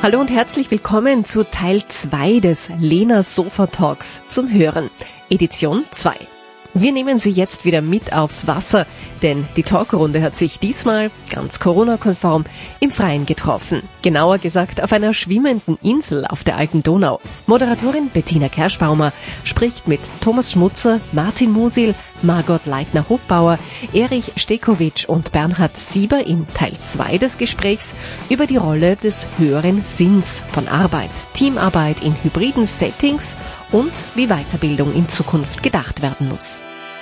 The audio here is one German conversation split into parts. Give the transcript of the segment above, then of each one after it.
Hallo und herzlich willkommen zu Teil 2 des Lena Sofa Talks zum Hören, Edition 2. Wir nehmen Sie jetzt wieder mit aufs Wasser, denn die Talkrunde hat sich diesmal, ganz Corona-konform, im Freien getroffen. Genauer gesagt auf einer schwimmenden Insel auf der alten Donau. Moderatorin Bettina Kerschbaumer spricht mit Thomas Schmutzer, Martin Musil, Margot Leitner-Hofbauer, Erich Stekowitsch und Bernhard Sieber in Teil 2 des Gesprächs über die Rolle des höheren Sinns von Arbeit, Teamarbeit in hybriden Settings und wie Weiterbildung in Zukunft gedacht werden muss.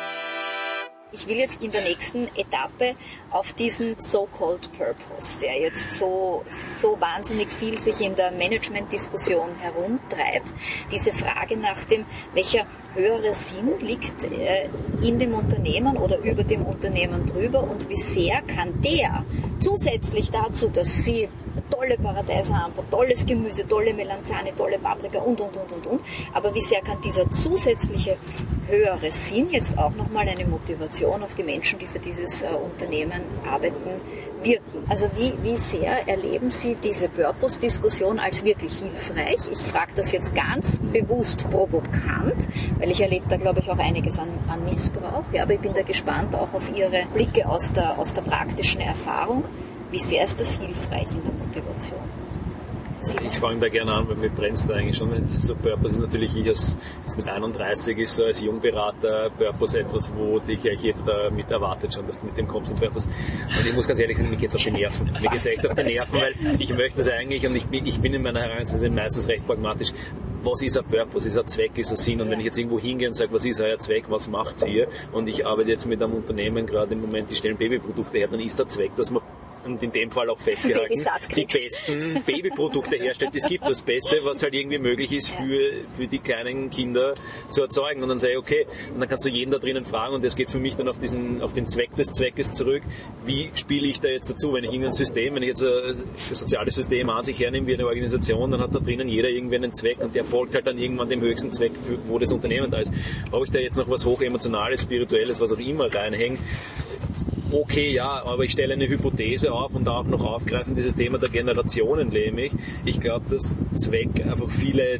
Ich will jetzt in der nächsten Etappe auf diesen so-called Purpose, der jetzt so wahnsinnig viel sich in der Management-Diskussion herumtreibt, diese Frage nach dem, welcher höhere Sinn liegt in dem Unternehmen oder über dem Unternehmen drüber und wie sehr kann der zusätzlich dazu, dass Sie tolle Paradeisamper, tolles Gemüse, tolle Melanzane, tolle Paprika und. Aber wie sehr kann dieser zusätzliche höhere Sinn jetzt auch nochmal eine Motivation auf die Menschen, die für dieses Unternehmen arbeiten, wirken? Also wie sehr erleben Sie diese Purpose-Diskussion als wirklich hilfreich? Ich frage das jetzt ganz bewusst provokant, weil ich erlebe da, glaube ich, auch einiges an Missbrauch. Ja, aber ich bin da gespannt auch auf Ihre Blicke aus der praktischen Erfahrung. Wie sehr ist das hilfreich in der Motivation? Ich fange da gerne an, weil mir brennt es da eigentlich schon. So Purpose ist natürlich, jetzt mit 31 ist so als Jungberater Purpose etwas, wo dich eigentlich jeder damit erwartet schon, dass du mit dem kommst, Purpose. Und ich muss ganz ehrlich sagen, mir geht's auf die Nerven. Mir geht's echt auf die Nerven, weil ich möchte das eigentlich, und ich bin in meiner Herangehensweise meistens recht pragmatisch. Was ist ein Purpose? Ist ein Zweck, ist ein Sinn? Und wenn ich jetzt irgendwo hingehe und sage, was ist euer Zweck, was macht's ihr? Und ich arbeite jetzt mit einem Unternehmen gerade im Moment, die stellen Babyprodukte her, dann ist der Zweck, dass man, und in dem Fall auch festgehalten, die besten Babyprodukte herstellt. Es gibt das Beste, was halt irgendwie möglich ist für die kleinen Kinder zu erzeugen. Und dann sage ich, okay, und dann kannst du jeden da drinnen fragen, und das geht für mich dann auf den Zweck des Zweckes zurück. Wie spiele ich da jetzt dazu? Wenn ich irgendein System, wenn ich jetzt ein soziales System an sich hernehme wie eine Organisation, dann hat da drinnen jeder irgendwie einen Zweck und der folgt halt dann irgendwann dem höchsten Zweck, wo das Unternehmen da ist. Brauche ich da jetzt noch was hochemotionales, spirituelles, was auch immer reinhängt? Okay, ja, aber ich stelle eine Hypothese auf und auch noch aufgreifen, dieses Thema der Generationen nämlich. Ich glaube, dass Zweck einfach viele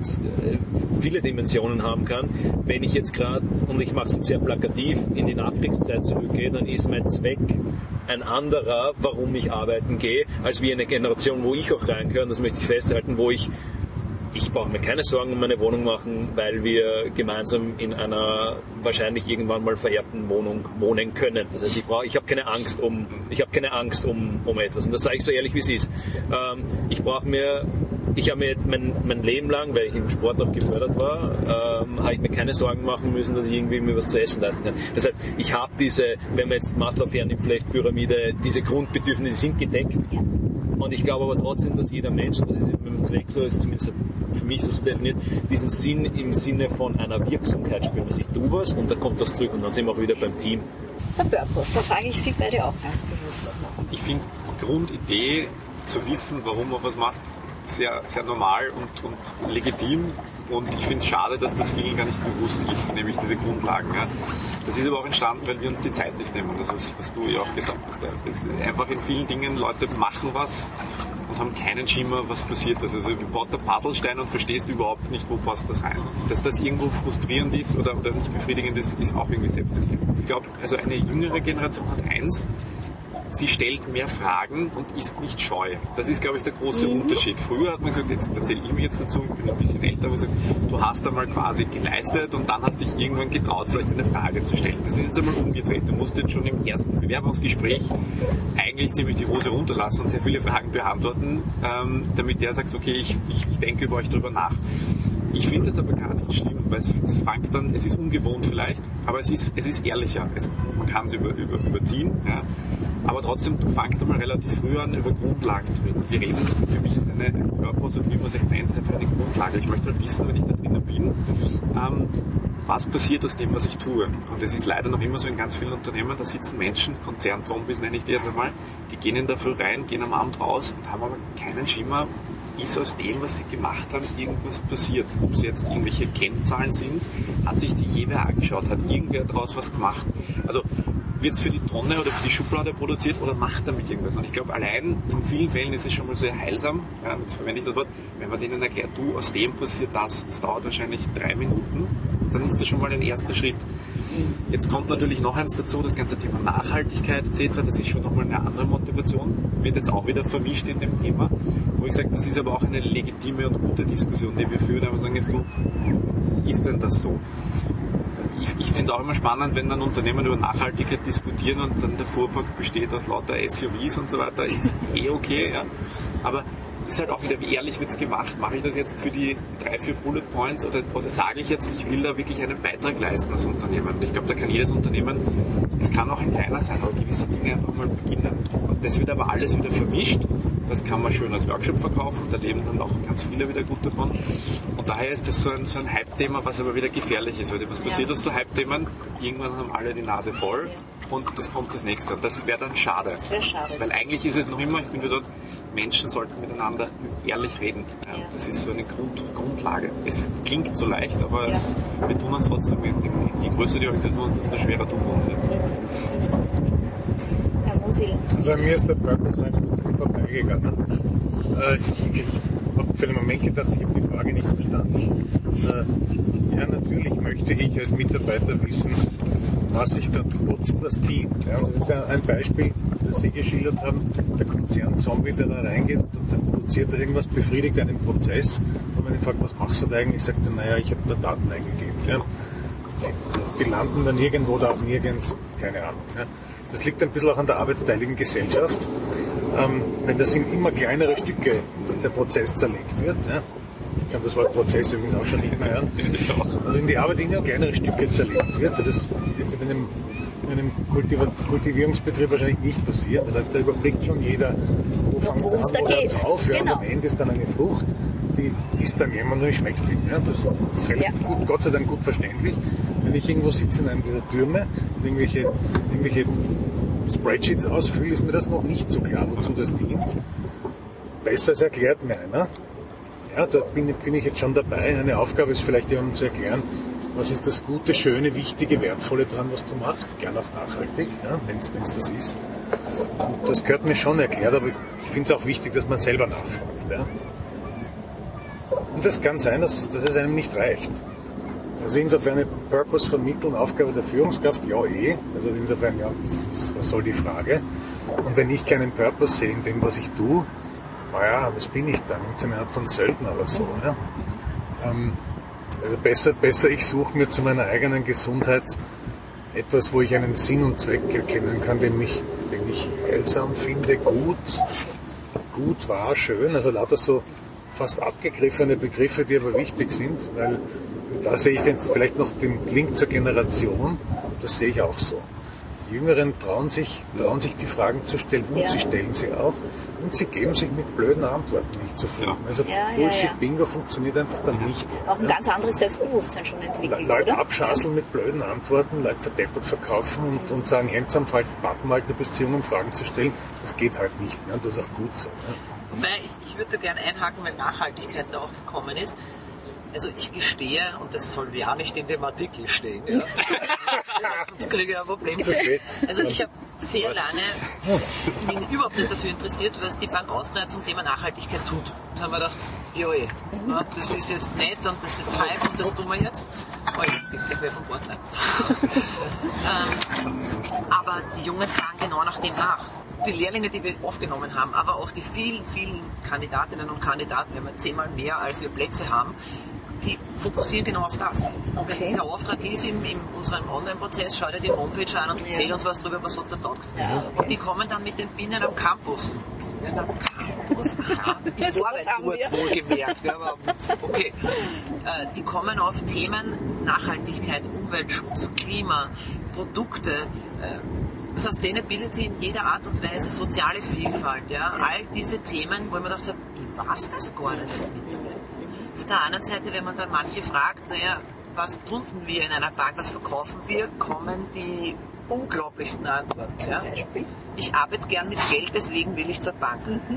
Dimensionen haben kann. Wenn ich jetzt gerade, und ich mache es jetzt sehr plakativ, in die Nachkriegszeit zurückgehe, dann ist mein Zweck ein anderer, warum ich arbeiten gehe, als wie eine Generation, wo ich auch reingehöre. Und das möchte ich festhalten, wo ich brauche mir keine Sorgen um meine Wohnung machen, weil wir gemeinsam in einer wahrscheinlich irgendwann mal vererbten Wohnung wohnen können. Das heißt, ich habe keine Angst um etwas. Und das sage ich so ehrlich, wie es ist. Ich habe mir jetzt mein Leben lang, weil ich im Sport auch gefördert war, habe ich mir keine Sorgen machen müssen, dass ich irgendwie mir was zu essen leisten kann. Das heißt, ich habe diese, wenn man jetzt Maslow hernimmt, vielleicht Pyramide, diese Grundbedürfnisse sind gedeckt. Und ich glaube aber trotzdem, dass jeder Mensch, und das ist mit dem Zweck so, ist zumindest für mich so definiert, diesen Sinn im Sinne von einer Wirksamkeit spüren. Also ich tue was und da kommt was zurück und dann sind wir auch wieder beim Team. Der Purpose, da frage ich Sie beide auch ganz bewusst. Ich finde die Grundidee, zu wissen, warum man was macht, sehr, sehr normal und legitim. Und ich finde es schade, dass das vielen gar nicht bewusst ist, nämlich diese Grundlagen. Ja. Das ist aber auch entstanden, weil wir uns die Zeit nicht nehmen. Das ist, was du ja auch gesagt hast. Einfach in vielen Dingen, Leute machen was und haben keinen Schimmer, was passiert ist. Also du baust einen Puzzlestein und verstehst überhaupt nicht, wo passt das rein. Dass das irgendwo frustrierend ist oder nicht befriedigend ist, ist auch irgendwie selbstverständlich. Ich glaube, also eine jüngere Generation hat eins: sie stellt mehr Fragen und ist nicht scheu. Das ist, glaube ich, der große Unterschied. Früher hat man gesagt, jetzt erzähle ich mir jetzt dazu, ich bin ein bisschen älter, aber gesagt, du hast einmal quasi geleistet und dann hast dich irgendwann getraut, vielleicht eine Frage zu stellen. Das ist jetzt einmal umgedreht. Du musst jetzt schon im ersten Bewerbungsgespräch eigentlich ziemlich die Hose runterlassen und sehr viele Fragen beantworten, damit der sagt, okay, ich denke über euch drüber nach. Ich finde es aber gar nicht schlimm, weil es ist ungewohnt vielleicht, aber es ist ehrlicher. Man kann es überziehen, ja. Aber trotzdem, du fangst einmal relativ früh an, über Grundlagen zu reden. Wir reden, für mich ist eine Purpose, wie man es jetzt nennt, ist einfach eine Grundlage. Ich möchte halt wissen, wenn ich da drinnen bin, was passiert aus dem, was ich tue. Und es ist leider noch immer so in ganz vielen Unternehmen, da sitzen Menschen, Konzernzombies nenne ich die jetzt einmal, die gehen in der Früh rein, gehen am Abend raus und haben aber keinen Schimmer, ist aus dem, was sie gemacht haben, irgendwas passiert. Ob es jetzt irgendwelche Kennzahlen sind, hat sich die jeder angeschaut, hat irgendwer daraus was gemacht. Also wird es für die Tonne oder für die Schublade produziert oder macht damit irgendwas? Und ich glaube, allein in vielen Fällen ist es schon mal sehr heilsam, ja, jetzt verwende ich das Wort, wenn man denen erklärt, du, aus dem passiert das dauert wahrscheinlich 3 Minuten, dann ist das schon mal ein erster Schritt. Jetzt kommt natürlich noch eins dazu, das ganze Thema Nachhaltigkeit etc., das ist schon nochmal eine andere Motivation, wird jetzt auch wieder vermischt in dem Thema, wo ich sage, das ist aber auch eine legitime und gute Diskussion, die wir führen, aber sagen jetzt, ist denn das so? Ich finde auch immer spannend, wenn dann Unternehmen über Nachhaltigkeit diskutieren und dann der Fuhrpark besteht aus lauter SUVs und so weiter, ist okay, ja. Aber ist halt auch wieder, wie ehrlich wird's gemacht? Mache ich das jetzt für die 3-4 Bullet Points oder sage ich jetzt, ich will da wirklich einen Beitrag leisten als Unternehmen? Und ich glaube, da kann jedes Unternehmen, es kann auch ein kleiner sein, aber gewisse Dinge einfach mal beginnen. Und das wird aber alles wieder vermischt. Das kann man schön als Workshop verkaufen, da leben dann auch ganz viele wieder gut davon. Und daher ist das so ein Hype-Thema, was aber wieder gefährlich ist. Weil was passiert aus so Hype-Themen? Irgendwann haben alle die Nase voll und das kommt das nächste. Und das wäre dann schade. Das wäre schade. Weil eigentlich ist es noch immer, ich bin wieder dort, Menschen sollten miteinander ehrlich reden. Ja. Das ist so eine Grundlage. Es klingt so leicht, aber wir tun uns trotzdem, je größer die Organisation ist, umso schwerer tun wir uns. Bei mir ist der Purpose einfach vorbeigegangen. Ich habe für einen Moment gedacht, ich habe die Frage nicht verstanden. Ja, natürlich möchte ich als Mitarbeiter wissen, was ich da tue, wozu das dient. Ja, das ist ein Beispiel, das Sie geschildert haben. Der Konzern-Zombie, der da reingeht und produziert irgendwas, befriedigt einen Prozess. Und wenn ich frage, was machst du da eigentlich, sagt er, naja, ich habe da Daten eingegeben. Ja. Die landen dann irgendwo da, nirgends, keine Ahnung. Ja. Das liegt ein bisschen auch an der arbeitsteiligen Gesellschaft. Wenn das in immer kleinere Stücke der Prozess zerlegt wird, ja, ich kann das Wort Prozess übrigens auch schon nicht mehr hören, also in die Arbeit in immer kleinere Stücke zerlegt wird, das wird in einem Kultivierungsbetrieb wahrscheinlich nicht passieren, weil da überblickt schon jeder, wo fängt es an, wo hört es auf, ja, und am Ende ist dann eine Frucht, die isst dann jemand und schmeckt ihm. Ja, das ist relativ gut, Gott sei Dank gut verständlich. Wenn ich irgendwo sitze in einem dieser Türme und irgendwelche Spreadsheets ausfülle, ist mir das noch nicht so klar, wozu das dient. Besser es erklärt mir einer. Ja, da bin ich jetzt schon dabei. Eine Aufgabe ist vielleicht jemandem zu erklären, was ist das Gute, Schöne, Wichtige, Wertvolle dran, was du machst. Gern auch nachhaltig, ja, wenn es das ist. Und das gehört mir schon erklärt, aber ich finde es auch wichtig, dass man selber nachfragt. Ja. Und das kann sein, dass es einem nicht reicht. Also insofern eine Purpose vermitteln, Aufgabe der Führungskraft, ja Also insofern, ja, was soll die Frage? Und wenn ich keinen Purpose sehe in dem, was ich tue, naja, was bin ich dann? Eine Art von Söldner oder so. Ja? Also besser ich suche mir zu meiner eigenen Gesundheit etwas, wo ich einen Sinn und Zweck erkennen kann, den ich heilsam finde, gut, wahr, schön. Also lauter so fast abgegriffene Begriffe, die aber wichtig sind, weil da sehe ich vielleicht noch den Link zur Generation, das sehe ich auch so. Die Jüngeren trauen sich die Fragen zu stellen und sie stellen sie auch und sie geben sich mit blöden Antworten nicht zufrieden. Also Bullshit-Bingo funktioniert einfach dann nicht. Auch ein ganz anderes Selbstbewusstsein schon entwickelt, Leute oder? Abschasseln mit blöden Antworten, Leute verdeppert verkaufen und sagen, Hände am falschen Button halten, eine Beziehung, um Fragen zu stellen, das geht halt nicht mehr und das ist auch gut so. Ja. Wobei, ich würde gerne einhaken, weil Nachhaltigkeit da auch gekommen ist. Also ich gestehe, und das soll ja nicht in dem Artikel stehen, ja. Sonst kriege ich ein Problem. Also ich habe sehr lange mich überhaupt nicht dafür interessiert, was die Bank Austria zum Thema Nachhaltigkeit tut. Da haben wir gedacht, ja, das ist jetzt nett und das ist Hype und das tun wir jetzt. Oh, jetzt geht gleich wer vom Bord rein. Aber die Jungen fragen genau nach dem nach. Die Lehrlinge, die wir aufgenommen haben, aber auch die vielen, vielen Kandidatinnen und Kandidaten, wir haben 10-mal mehr, als wir Plätze haben, die fokussieren genau auf das. Okay. Der Auftrag ist in unserem Online-Prozess, schau dir die Homepage an und erzähl uns was drüber, was da taugt. Ja, okay. Und die kommen dann mit den Binnen am Campus. Ja, am Campus? Ja, die Vorarbeit dort wohlgemerkt. Ja, aber okay. Die kommen auf Themen Nachhaltigkeit, Umweltschutz, Klima, Produkte, Sustainability in jeder Art und Weise, soziale Vielfalt, ja, all diese Themen, wo ich mir gedacht habe, ich weiß das gar nicht als Mitarbeiter. Auf der anderen Seite, wenn man dann manche fragt, naja, was tun wir in einer Bank, was verkaufen wir, kommen die unglaublichsten Antworten. Ja. Ich arbeite gern mit Geld, deswegen will ich zur Bank.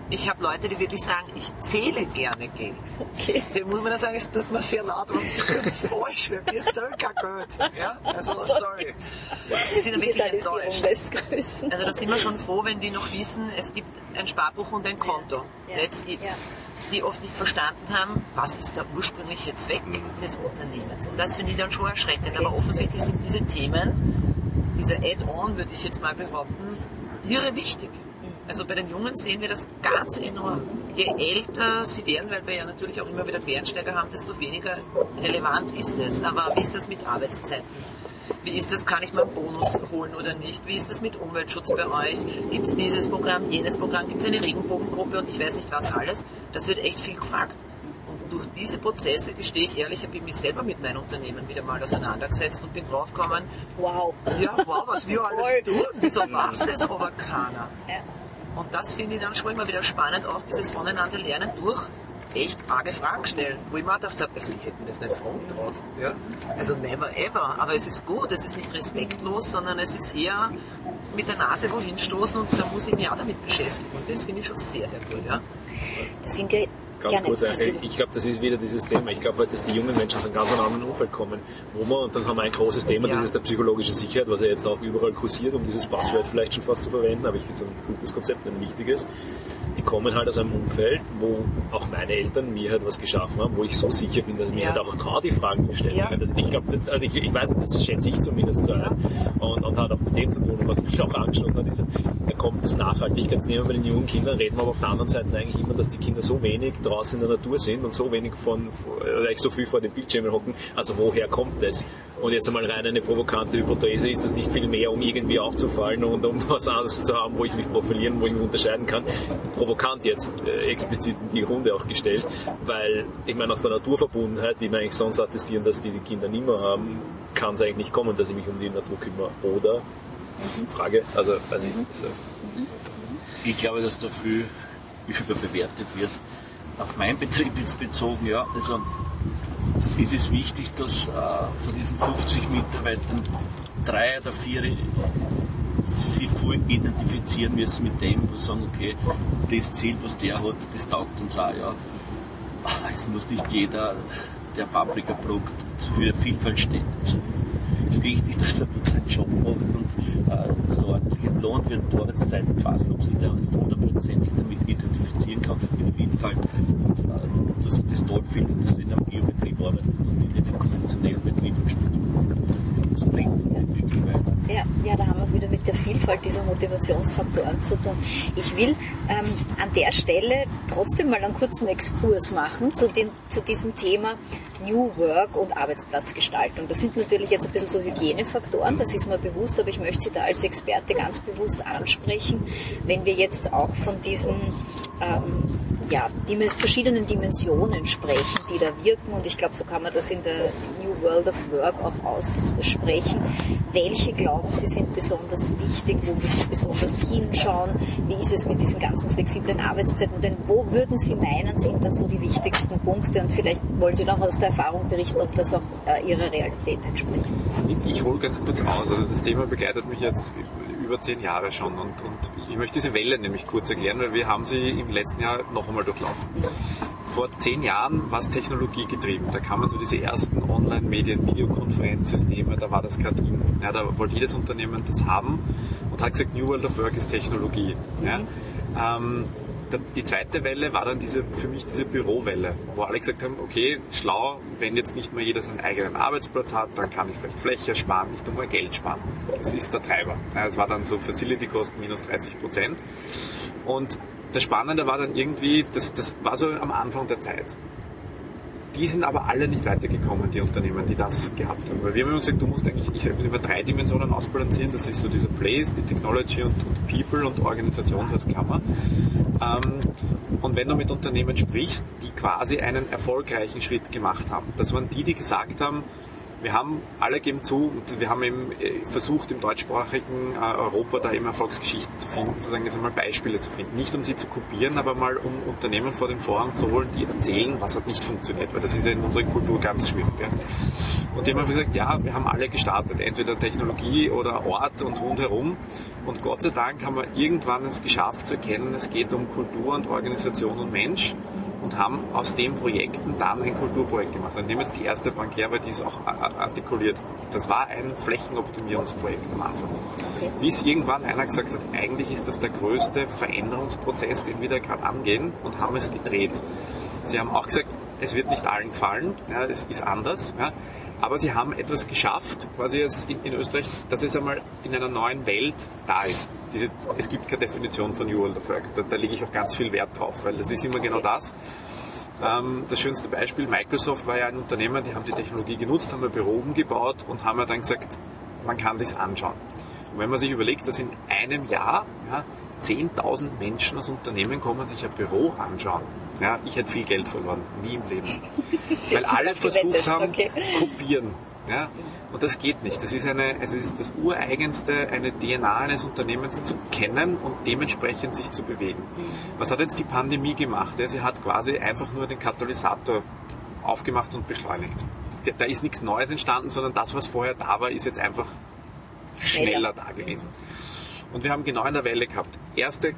Ich habe Leute, die wirklich sagen, ich zähle gerne Geld. Okay. Dem muss man dann sagen, es tut mir sehr leid, aber das ist falsch, weil wir zählen kein Geld. Ja? Also, sorry. Die sind wirklich enttäuscht. Lässt grüßen. Also da sind wir schon froh, wenn die noch wissen, es gibt ein Sparbuch und ein Konto. Ja. That's it. Ja. Die oft nicht verstanden haben, was ist der ursprüngliche Zweck des Unternehmens. Und das finde ich dann schon erschreckend. Aber offensichtlich sind diese Themen, diese Add-on, würde ich jetzt mal behaupten, irre wichtig. Also bei den Jungen sehen wir das ganz enorm. Je älter sie werden, weil wir ja natürlich auch immer wieder Quereinsteiger haben, desto weniger relevant ist es. Aber wie ist das mit Arbeitszeiten? Wie ist das, kann ich mal einen Bonus holen oder nicht? Wie ist das mit Umweltschutz bei euch? Gibt es dieses Programm, jenes Programm? Gibt es eine Regenbogengruppe und ich weiß nicht was alles? Das wird echt viel gefragt. Und durch diese Prozesse, gestehe ich ehrlich, habe ich mich selber mit meinem Unternehmen wieder mal auseinandergesetzt und bin draufgekommen, wow, was wir alles tun, wieso weiß das aber keiner? Ja. Und das finde ich dann schon immer wieder spannend, auch dieses voneinander lernen durch echt arge Fragen stellen, wo ich mir auch gedacht habe, also ich hätte mir das nicht fragen getraut. Ja? Also never ever, aber es ist gut, es ist nicht respektlos, sondern es ist eher mit der Nase wohin stoßen und da muss ich mich auch damit beschäftigen und das finde ich schon sehr, sehr gut. Ja? Das sind ja Ganz kurz, ich glaube, das ist wieder dieses Thema. Ich glaube, dass die jungen Menschen aus einem ganz anderen Umfeld kommen, wo man, und dann haben wir ein großes Thema, das ist der psychologische Sicherheit, was ja jetzt auch überall kursiert, um dieses Passwort vielleicht schon fast zu verwenden, aber ich finde es ein gutes Konzept, ein wichtiges. Die kommen halt aus einem Umfeld, wo auch meine Eltern mir halt was geschaffen haben, wo ich so sicher bin, dass ich mir halt auch traue, die Fragen zu stellen. Ja. Ich glaube, also ich weiß nicht, das schätze ich zumindest so ein und hat auch mit dem zu tun. Und was mich auch angeschlossen hat, ist, da kommt das Nachhaltigkeitsthema bei den jungen Kindern, reden wir aber auf der anderen Seite eigentlich immer, dass die Kinder so wenig draußen in der Natur sind und so wenig oder so viel vor den Bildschirmen hocken. Also woher kommt das? Und jetzt einmal rein eine provokante Hypothese, ist das nicht viel mehr, um irgendwie aufzufallen und um was anderes zu haben, wo ich mich profilieren, wo ich mich unterscheiden kann? Provokant jetzt explizit in die Runde auch gestellt, weil ich meine, aus der Naturverbundenheit, die wir eigentlich sonst attestieren, dass die Kinder nicht mehr haben, kann es eigentlich nicht kommen, dass ich mich um die Natur kümmere. Oder? Frage, also weiß ich nicht so. Ich glaube, dass da viel bewertet wird. Auf meinen Betrieb jetzt bezogen, ja, also ist es wichtig, dass von diesen 50 Mitarbeitern 3 oder 4 sich voll identifizieren müssen mit dem, wo sie sagen, okay, das Ziel, was der hat, das taugt uns auch, ja. Es muss nicht jeder, der Paprika-Produkt für Vielfalt steht. Also, es ist wichtig, dass er dort seinen Job macht und dass ordentlich entlohnt wird. Die Arbeitszeit passt, ob sich der jetzt 100%ig damit identifizieren kann, mit Vielfalt. Und dass er das toll findet, dass er in einem Biobetrieb arbeitet und nicht in den konventionellen Betrieben gespielt wird. Das bringt ihn wirklich weiter. Ja, da haben wir es wieder mit der Vielfalt dieser Motivationsfaktoren zu tun. Ich will an der Stelle trotzdem mal einen kurzen Exkurs machen zu diesem Thema New Work und Arbeitsplatzgestaltung. Das sind natürlich jetzt ein bisschen so Hygienefaktoren, das ist mir bewusst, aber ich möchte Sie da als Experte ganz bewusst ansprechen, wenn wir jetzt auch von diesen die verschiedenen Dimensionen sprechen, die da wirken, und ich glaube, so kann man das in der New World of Work auch aussprechen. Welche glauben Sie sind besonders wichtig? Wo müssen wir besonders hinschauen? Wie ist es mit diesen ganzen flexiblen Arbeitszeiten? Denn wo würden Sie meinen, sind da so die wichtigsten Punkte? Und vielleicht wollen Sie noch aus der Erfahrung berichten, ob das auch Ihrer Realität entspricht. Ich hole ganz kurz aus. Also das Thema begleitet mich jetzt über 10 Jahre schon und ich möchte diese Welle nämlich kurz erklären, weil wir haben sie im letzten Jahr noch einmal durchlaufen. Vor 10 Jahren war es technologiegetrieben. Da kamen so diese ersten Online-Medien-Videokonferenzsysteme, da war das gerade in. Ja, da wollte jedes Unternehmen das haben und hat gesagt, New World of Work ist Technologie. Ja. Die zweite Welle war dann für mich diese Bürowelle, wo alle gesagt haben, okay, schlau, wenn jetzt nicht mehr jeder seinen eigenen Arbeitsplatz hat, dann kann ich vielleicht Fläche sparen, ich tue mal Geld sparen. Das ist der Treiber. Es war dann so Facility-Kosten minus 30%. Und das Spannende war dann irgendwie, das war so am Anfang der Zeit. Die sind aber alle nicht weitergekommen, die Unternehmen, die das gehabt haben. Weil wir haben immer gesagt, du musst eigentlich, ich sage, über 3 Dimensionen ausbalancieren. Das ist so dieser Place, die Technology und People und Organisation als Klammer. Und wenn du mit Unternehmen sprichst, die quasi einen erfolgreichen Schritt gemacht haben, das waren die gesagt haben, Wir haben, alle geben zu, und wir haben eben versucht, im deutschsprachigen Europa da eben Erfolgsgeschichten zu finden, sozusagen jetzt einmal Beispiele zu finden. Nicht um sie zu kopieren, aber mal um Unternehmen vor den Vorhang zu holen, die erzählen, was hat nicht funktioniert, weil das ist ja in unserer Kultur ganz schwierig. Ja. Und die haben gesagt, ja, wir haben alle gestartet, entweder Technologie oder Ort und rundherum. Und Gott sei Dank haben wir irgendwann es geschafft zu erkennen, es geht um Kultur und Organisation und Mensch. Und haben aus den Projekten dann ein Kulturprojekt gemacht. Und nehmen jetzt die erste Bank her, weil die ist auch artikuliert. Das war ein Flächenoptimierungsprojekt am Anfang. Okay. Bis irgendwann einer gesagt hat, eigentlich ist das der größte Veränderungsprozess, den wir da gerade angehen, und haben es gedreht. Sie haben auch gesagt, es wird nicht allen gefallen, ja, es ist anders, ja, aber sie haben etwas geschafft, quasi in Österreich, dass es einmal in einer neuen Welt da ist. Es gibt keine Definition von New World of Work, da lege ich auch ganz viel Wert drauf, weil das ist immer genau das. Das schönste Beispiel, Microsoft war ja ein Unternehmen, die haben die Technologie genutzt, haben ein Büro umgebaut und haben ja dann gesagt, man kann sich's anschauen. Und wenn man sich überlegt, dass in einem Jahr 10.000 Menschen aus Unternehmen kommen, sich ein Büro anschauen. Ja, ich hätte viel Geld verloren, nie im Leben. Weil alle versucht haben, kopieren. Ja, und das geht nicht. Es ist das Ureigenste, eine DNA eines Unternehmens zu kennen und dementsprechend sich zu bewegen. Was hat jetzt die Pandemie gemacht? Ja, sie hat quasi einfach nur den Katalysator aufgemacht und beschleunigt. Da ist nichts Neues entstanden, sondern das, was vorher da war, ist jetzt einfach schneller da gewesen. Und wir haben genau in der Welle gehabt. Erster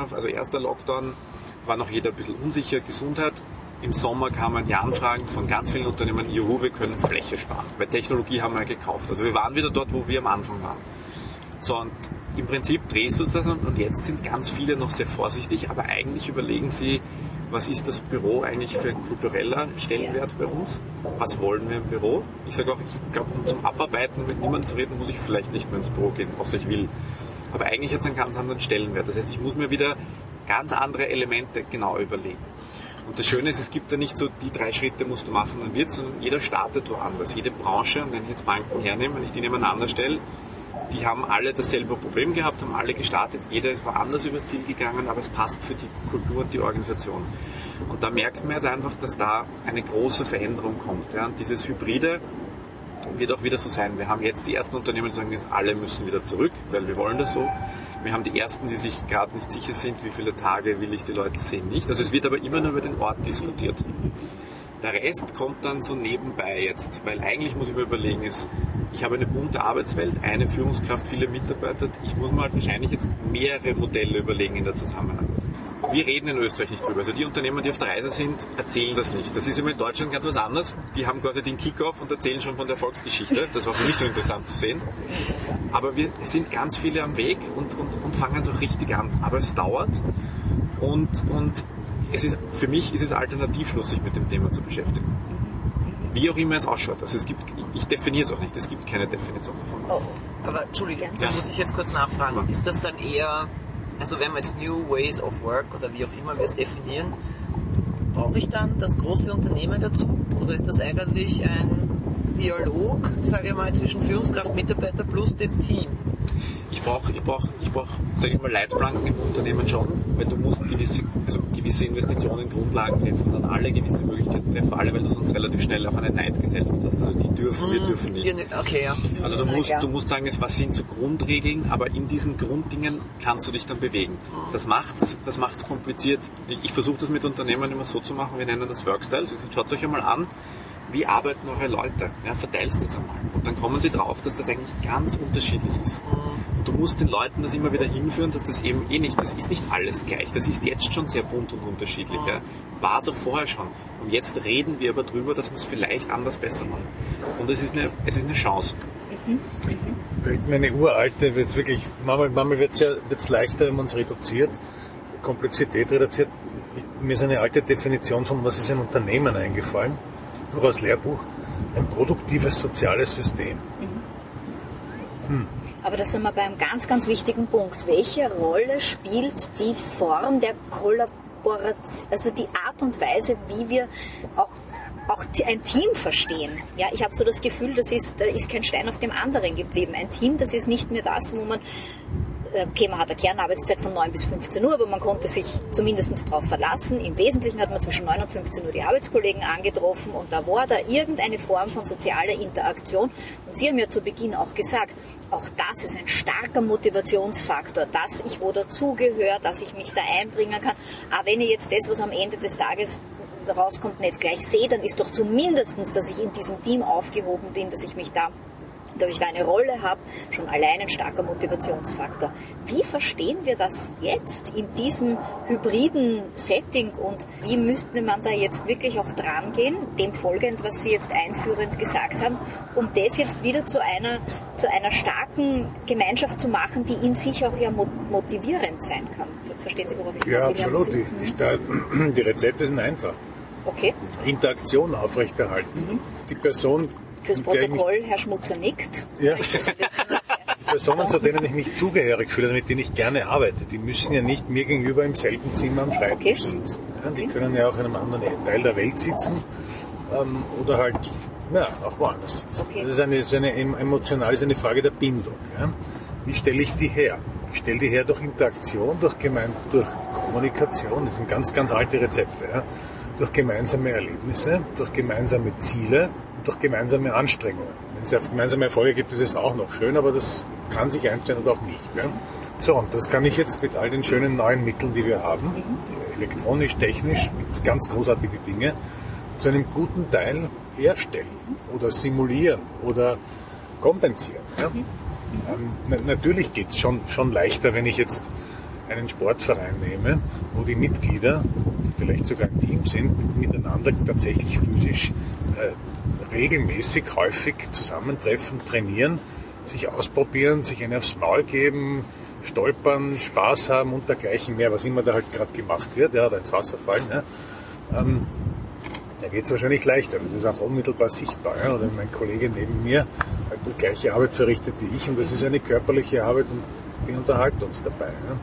Lockdown, war noch jeder ein bisschen unsicher, Gesundheit. Im Sommer kamen die Anfragen von ganz vielen Unternehmen, juhu, wir können Fläche sparen. Weil Technologie haben wir ja gekauft. Also wir waren wieder dort, wo wir am Anfang waren. So, und im Prinzip drehst du das und jetzt sind ganz viele noch sehr vorsichtig, aber eigentlich überlegen sie, was ist das Büro eigentlich für ein kultureller Stellenwert bei uns? Was wollen wir im Büro? Ich sage auch, ich glaube, um zum Abarbeiten mit niemandem zu reden, muss ich vielleicht nicht mehr ins Büro gehen, außer ich will. Aber eigentlich hat es einen ganz anderen Stellenwert. Das heißt, ich muss mir wieder ganz andere Elemente genau überlegen. Und das Schöne ist, es gibt da nicht so, die 3 Schritte musst du machen, dann wird's, sondern jeder startet woanders. Jede Branche, und wenn ich jetzt Banken hernehme, wenn ich die nebeneinander stelle, die haben alle dasselbe Problem gehabt, haben alle gestartet, jeder ist woanders übers Ziel gegangen, aber es passt für die Kultur und die Organisation. Und da merkt man jetzt einfach, dass da eine große Veränderung kommt. Ja? Und dieses Hybride wird auch wieder so sein. Wir haben jetzt die ersten Unternehmen, die sagen, alle müssen wieder zurück, weil wir wollen das so. Wir haben die ersten, die sich gerade nicht sicher sind, wie viele Tage will ich die Leute sehen, nicht. Also es wird aber immer nur über den Ort diskutiert. Der Rest kommt dann so nebenbei jetzt, weil eigentlich muss ich mir überlegen, ich habe eine bunte Arbeitswelt, eine Führungskraft, viele Mitarbeiter. Ich muss mir halt wahrscheinlich jetzt mehrere Modelle überlegen in der Zusammenarbeit. Wir reden in Österreich nicht drüber. Also die Unternehmer, die auf der Reise sind, erzählen das nicht. Das ist immer in Deutschland ganz was anderes. Die haben quasi den Kick-Off und erzählen schon von der Erfolgsgeschichte. Das war für mich so interessant zu sehen. Aber wir sind ganz viele am Weg und fangen so richtig an. Aber es dauert und für mich ist es alternativlos, sich mit dem Thema zu beschäftigen. Wie auch immer es ausschaut. Also ich definiere es auch nicht. Es gibt keine Definition davon. Oh. Aber Entschuldigung, da muss ich jetzt kurz nachfragen. Ist das dann eher, also wenn wir jetzt New Ways of Work oder wie auch immer wir es definieren, brauche ich dann das große Unternehmen dazu? Oder ist das eigentlich ein Dialog, sage ich mal, zwischen Führungskraft, Mitarbeiter plus dem Team? Ich brauche, sage ich mal, Leitplanken im Unternehmen schon, weil du musst gewisse Investitionen, Grundlagen treffen und dann alle gewisse Möglichkeiten treffen, alle, weil du sonst relativ schnell auch eine Neidgesellschaft hast. Also wir dürfen nicht. Okay, ja. Also du musst sagen, was sind so Grundregeln, aber in diesen Grunddingen kannst du dich dann bewegen. Das macht's kompliziert. Ich versuche das mit Unternehmen immer so zu machen, wir nennen das Workstyles. Also schaut euch einmal an, wie arbeiten eure Leute? Ja, verteilst das einmal. Und dann kommen sie drauf, dass das eigentlich ganz unterschiedlich ist. Und du musst den Leuten das immer wieder hinführen, dass das eben das ist nicht alles gleich. Das ist jetzt schon sehr bunt und unterschiedlich. Ja. War es auch vorher schon. Und jetzt reden wir aber drüber, dass wir es vielleicht anders besser machen. Und es ist eine Chance. Vielleicht meine uralte, wird's wirklich, manchmal wird's leichter, wenn man es reduziert, Komplexität reduziert. Mir ist eine alte Definition von, was ist ein Unternehmen eingefallen. Aus Lehrbuch, ein produktives soziales System. Aber da sind wir bei einem ganz, ganz wichtigen Punkt. Welche Rolle spielt die Form der Kollaboration, also die Art und Weise, wie wir auch ein Team verstehen? Ja, ich habe so das Gefühl, da ist kein Stein auf dem anderen geblieben. Ein Team, das ist nicht mehr das, wo man okay, man hat eine Kernarbeitszeit von 9 bis 15 Uhr, aber man konnte sich zumindest darauf verlassen. Im Wesentlichen hat man zwischen 9 und 15 Uhr die Arbeitskollegen angetroffen und da war da irgendeine Form von sozialer Interaktion. Und Sie haben ja zu Beginn auch gesagt, auch das ist ein starker Motivationsfaktor, dass ich wo dazugehöre, dass ich mich da einbringen kann. Aber wenn ich jetzt das, was am Ende des Tages rauskommt, nicht gleich sehe, dann ist doch zumindest, dass ich in diesem Team aufgehoben bin, dass ich da eine Rolle habe, schon allein ein starker Motivationsfaktor. Wie verstehen wir das jetzt in diesem hybriden Setting und wie müsste man da jetzt wirklich auch dran gehen, dem folgend, was Sie jetzt einführend gesagt haben, um das jetzt wieder zu einer starken Gemeinschaft zu machen, die in sich auch ja motivierend sein kann? Verstehen Sie, worauf ich Ja, absolut. Die Rezepte sind einfach. Okay. Interaktion aufrechterhalten. Die Person, fürs Protokoll, Herr Schmutzer nickt. Ja. Personen, zu denen ich mich zugehörig fühle, mit denen ich gerne arbeite, die müssen ja nicht mir gegenüber im selben Zimmer am Schreibtisch sitzen. Ja, die können ja auch in einem anderen Teil der Welt sitzen oder halt auch woanders sitzen. Okay. Das ist eine emotional, ist eine Frage der Bindung. Ja. Wie stelle ich die her? Ich stelle die her durch Interaktion, durch Kommunikation. Das sind ganz, ganz alte Rezepte. Ja. Durch gemeinsame Erlebnisse, durch gemeinsame Ziele, durch gemeinsame Anstrengungen. Wenn es auf gemeinsame Erfolge gibt, ist es auch noch schön, aber das kann sich einstellen oder auch nicht. Ja? So, und das kann ich jetzt mit all den schönen neuen Mitteln, die wir haben, elektronisch, technisch, gibt es ganz großartige Dinge, zu einem guten Teil herstellen oder simulieren oder kompensieren. Ja? Natürlich geht es schon leichter, wenn ich jetzt einen Sportverein nehme, wo die Mitglieder, die vielleicht sogar ein Team sind, miteinander tatsächlich physisch regelmäßig, häufig zusammentreffen, trainieren, sich ausprobieren, sich eine aufs Maul geben, stolpern, Spaß haben und dergleichen mehr, was immer da halt gerade gemacht wird, ja, oder ins Wasser fallen, ja, da geht es wahrscheinlich leichter. Das ist auch unmittelbar sichtbar. Ja, oder mein Kollege neben mir halt die gleiche Arbeit verrichtet wie ich und das ist eine körperliche Arbeit und wir unterhalten uns dabei.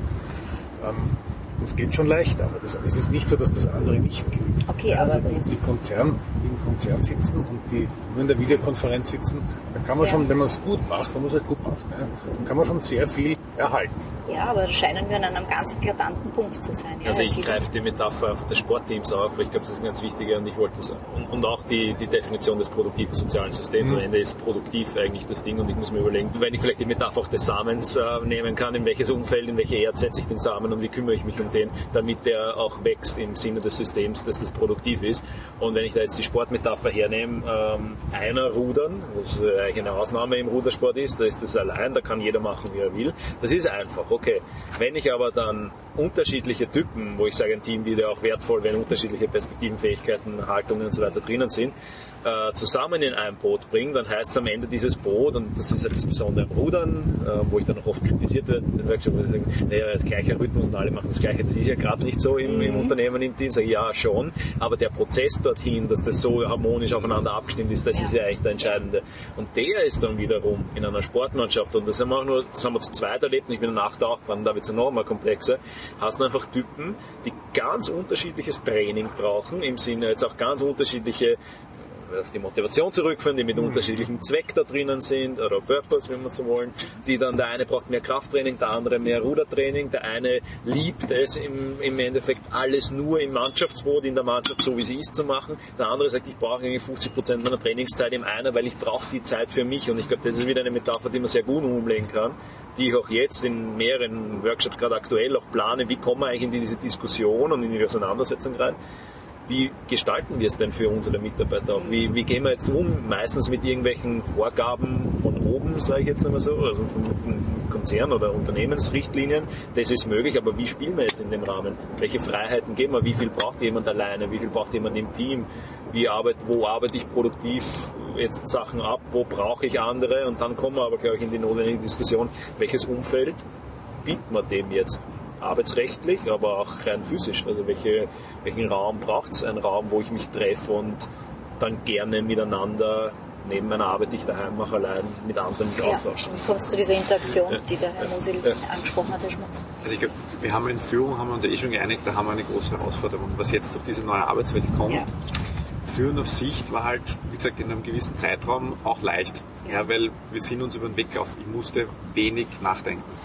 Ja. Das geht schon leicht, aber es ist nicht so, dass das andere nicht geht. Okay, ja, aber also die im Konzern sitzen und die nur in der Videokonferenz sitzen, da kann man schon, wenn man es gut macht, man muss es gut machen, ja, dann kann man schon sehr viel erhalten. Ja, aber da scheinen wir an einem ganz eklatanten Punkt zu sein. Ja, also ich greife die Metapher des Sportteams auf, weil ich glaube, das ist ein ganz wichtiger und ich wollte das und auch die Definition des produktiven sozialen Systems. Am Ende ist produktiv eigentlich das Ding und ich muss mir überlegen, wenn ich vielleicht die Metapher auch des Samens nehmen kann, in welches Umfeld, in welche Erde setze ich den Samen und wie kümmere ich mich um den, damit der auch wächst im Sinne des Systems, dass das produktiv ist. Und wenn ich da jetzt die Sportmetapher hernehme, einer rudern, was eigentlich eine Ausnahme im Rudersport ist, da ist das allein, da kann jeder machen, wie er will. Das ist einfach, okay. Wenn ich aber dann unterschiedliche Typen, wo ich sage, ein Team wird ja auch wertvoll, wenn unterschiedliche Perspektiven, Fähigkeiten, Haltungen und so weiter drinnen sind, zusammen in ein Boot bringen, dann heißt es am Ende dieses Boot, und das ist halt das Besondere am Rudern, wo ich dann auch oft kritisiert werde in den Workshops, wo ich sage, naja, das gleiche Rhythmus und alle machen das Gleiche. Das ist ja gerade nicht so im Unternehmen, im Team. Sage ich, ja, schon, aber der Prozess dorthin, dass das so harmonisch aufeinander abgestimmt ist, das ist ja eigentlich der Entscheidende. Und der ist dann wiederum in einer Sportmannschaft, und das haben wir zu zweit erlebt, und ich bin danach da auch dran, da wird es noch mal komplexer, hast du einfach Typen, die ganz unterschiedliches Training brauchen, im Sinne jetzt auch ganz unterschiedliche auf die Motivation zurückführen, die mit unterschiedlichem Zweck da drinnen sind, oder Purpose, wenn wir so wollen, die dann, der eine braucht mehr Krafttraining, der andere mehr Rudertraining, der eine liebt es im Endeffekt alles nur im Mannschaftsboot, in der Mannschaft so wie sie ist zu machen, der andere sagt, ich brauche eigentlich 50% meiner Trainingszeit im einer, weil ich brauche die Zeit für mich, und ich glaube, das ist wieder eine Metapher, die man sehr gut umlegen kann, die ich auch jetzt in mehreren Workshops gerade aktuell auch plane, wie kommen wir eigentlich in diese Diskussion und in die Auseinandersetzung rein. Wie gestalten wir es denn für unsere Mitarbeiter auch? Wie gehen wir jetzt um? Meistens mit irgendwelchen Vorgaben von oben, sage ich jetzt einmal so, also von Konzern- oder Unternehmensrichtlinien. Das ist möglich, aber wie spielen wir jetzt in dem Rahmen? Welche Freiheiten geben wir? Wie viel braucht jemand alleine? Wie viel braucht jemand im Team? Wo arbeite ich produktiv jetzt Sachen ab? Wo brauche ich andere? Und dann kommen wir aber, glaube ich, in die notwendige Diskussion, welches Umfeld bietet man dem jetzt? Arbeitsrechtlich, aber auch rein physisch. Also welchen Raum braucht es? Einen Raum, wo ich mich treffe und dann gerne miteinander neben meiner Arbeit, die ich daheim mache, allein mit anderen mich austausche. Und kommst zu dieser Interaktion, die der Herr Musil angesprochen hat, Herr Schmutz? Also ich glaube, wir haben in Führung, haben wir uns ja schon geeinigt, da haben wir eine große Herausforderung. Was jetzt durch diese neue Arbeitswelt kommt, Führen auf Sicht war halt, wie gesagt, in einem gewissen Zeitraum auch leicht. Ja, weil wir sind uns über den Weg gelaufen. Ich musste wenig nachdenken.